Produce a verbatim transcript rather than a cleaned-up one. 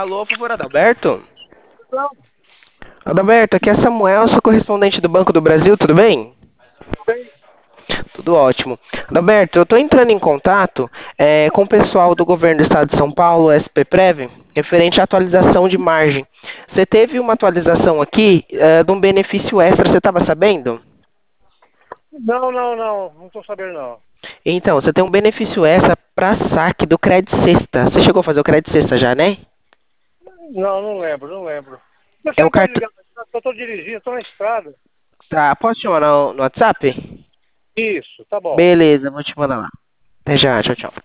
Alô, favor, Adalberto? Não, Adalberto, aqui é Samuel, sou correspondente do Banco do Brasil, tudo bem? bem, Tudo ótimo. Adalberto, eu estou entrando em contato é, com o pessoal do governo do estado de São Paulo, S P Prev, referente à atualização de margem. Você teve uma atualização aqui é, de um benefício extra, você estava sabendo? não, não, não, não estou sabendo não. Então, você tem um benefício extra para saque do Credit Sexta. Você chegou a fazer o Credit Sexta já, né? Não, não lembro, não lembro. É Você o pode cartão. ligar, eu estou dirigindo, estou na estrada. Tá, posso te mandar no no WhatsApp? Isso, tá bom. Beleza, vou te mandar lá. Até já, tchau, tchau.